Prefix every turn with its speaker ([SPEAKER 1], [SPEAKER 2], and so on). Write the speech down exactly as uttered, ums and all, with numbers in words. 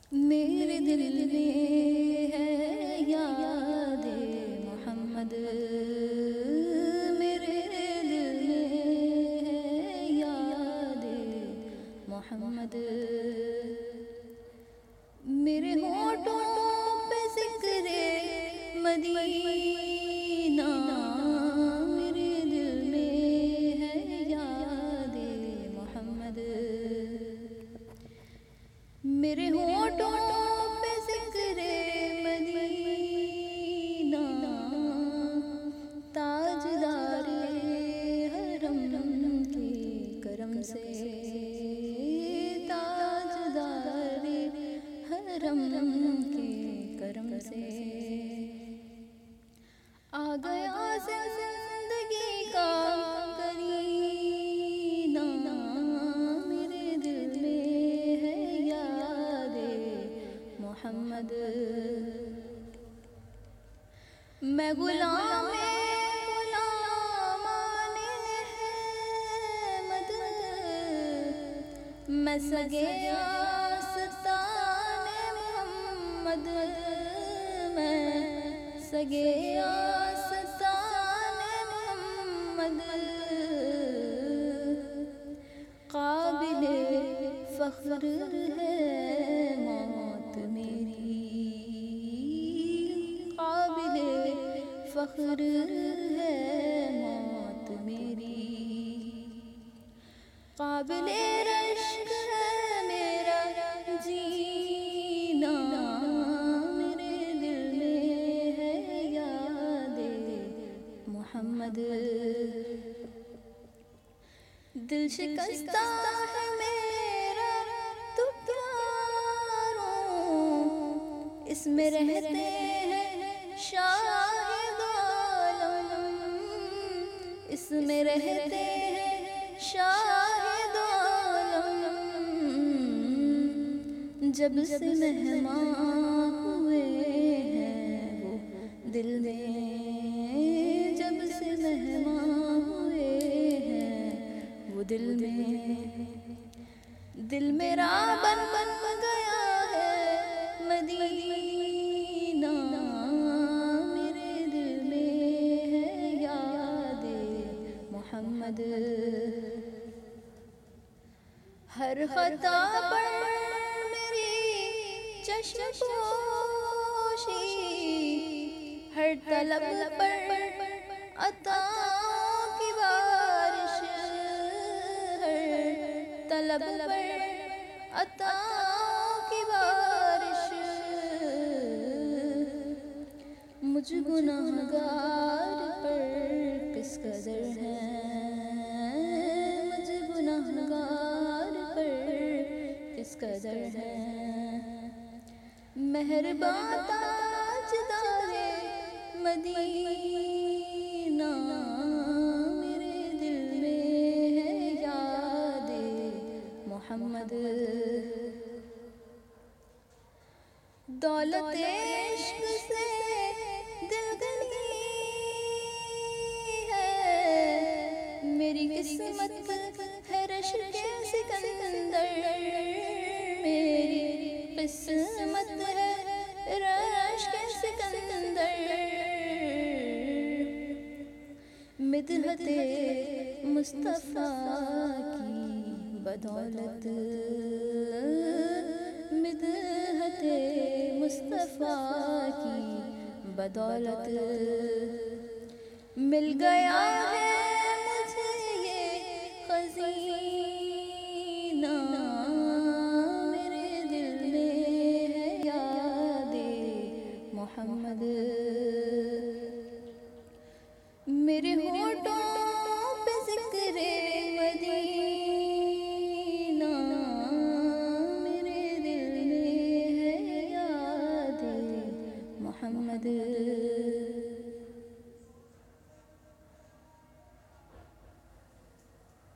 [SPEAKER 1] मेरे दिल में है याद मोहम्मद, मेरे दिल में है याद मोहम्मद। मेरे होठों पे ज़िक्र मदीना, मेरे दिल में है याद मोहम्मद। मेरे होठों पे ज़िक्र मदीना, ताजदारे हरम के करम से, ताजदारे हरम के करम से आ गया ज़िंदगी का करीना। मेरे दिल में है याद मोहम्मद। मैं गुलाम गुलामाने अहमद, मैं सगे आस्ताने मोहम्मद, मैं सगे आस्ताने मोहम्मद। काबिले फ़ख्र है मौत मेरी, काबिले फ़ख्र है मौत मेरी। काबिले रश्क है मेरा जीना, मेरे दिल में है याद मोहम्मद। दिल शिकस्ता है मेरा तो प्यारो, इसमें रहते हैं शाहिद आलम, इसमें रहते हैं शाहिद आलम। जब से मेहमान हुए हैं वो दिल में, जब से मेहमान हुए हैं वो दिल में। दिल मेरा बन बन गया है मदीना, मेरे दिल में है याद मोहम्मद। हर खता पर मेरी चश्मपोशी, हर तलब पर अता की बारिश, हर तलब पर अता की बारिश। मुझ गुनाहगार पर किस कदर है, मुझ गुनाहगार पर किस कदर है। मेहरबान ताजदारे मदीना, मेरे दिल में है याद मोहम्मद। दौलत इश्क से दिल गनी है, मेरी किस्मत है रश्क सिकंदर, मेरी किस्मत है रश्क सिकंदर। मिदहते मुस्तफ़ा की बदौलत, मिदहते मुस्तफ़ा की बदौलत मिल गया है मुझे ये खज़ीना। मेरे दिल में है याद मोहम्मद। मेरे होठों